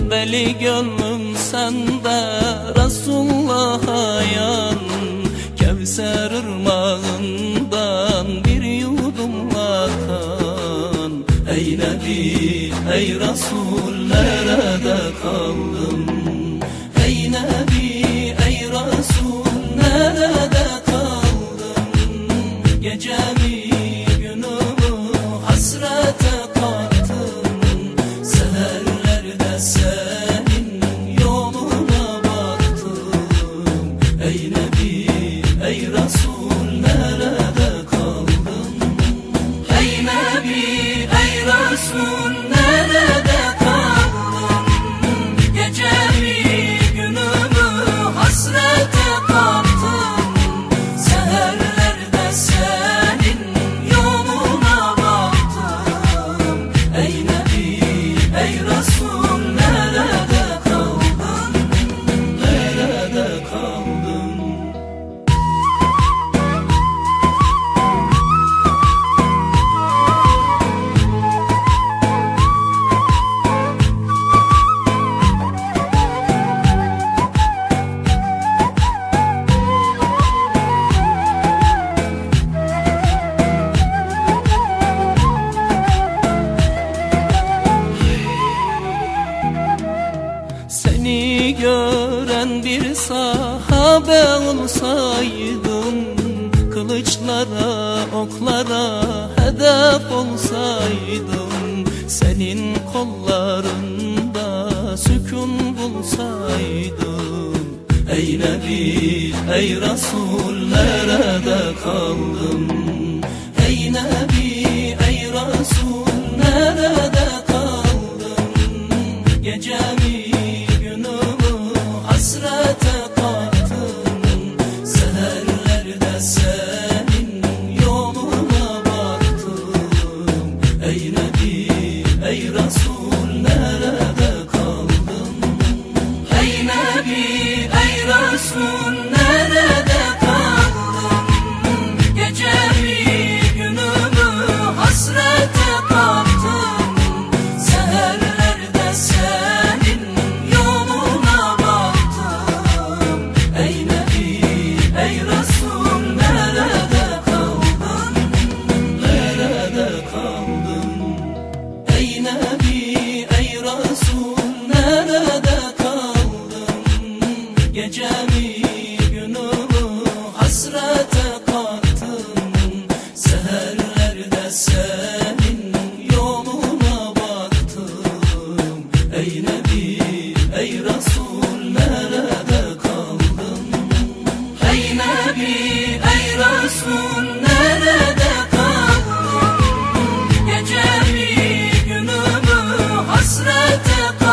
Deli gönlüm sende Resulullah'a yan, Kevser ırmağından bir yudumla kan. Ey Nebi, ey Resul, nerede kaldın? Ey Nebi, ey Resul, nerede kaldın? Gecemi günümü hasrete kattım, seherlerde senin yoluna baktım. Ey Nebi, ey Resul, nerede kaldın? Ey Nebi, ey Resul, nerede kaldın? Gecemi günümü hasrete kattım, seherlerde senin yoluna baktım. Ey Nebi, ey Resul, nerede kaldın? Nerede kaldın? Seni gören bir sahabe olsaydım, kılıçlara, oklara hedef olsaydım, senin kollarında sükun bulsaydım. Ey Nebi, ey Resul, nerede kaldın? Ey Nebi, ey Resul, nerede kaldın? Gecemi hasrete kattım, seherlerde senin yoluna baktım. Ey Nebi, ey Resul, nerede kaldın? Ey Nebi, ey Resul, nerede kaldın? Gecemi günümü hasrete kattım, seherlerde senin yoluna baktım. Ey Nebi, ey Resul, nerede kaldın? Nerede kaldın? Ey Nebi, ey Resul, nerede kaldın? Gecemi günümü hasrete kattım, seherlerde senin yoluna baktım. Ey Nebi, ey Resul, nerede kaldın? Ey Nebi, ey Resul, nerede kaldın? Gecemi günümü hasrete kattım,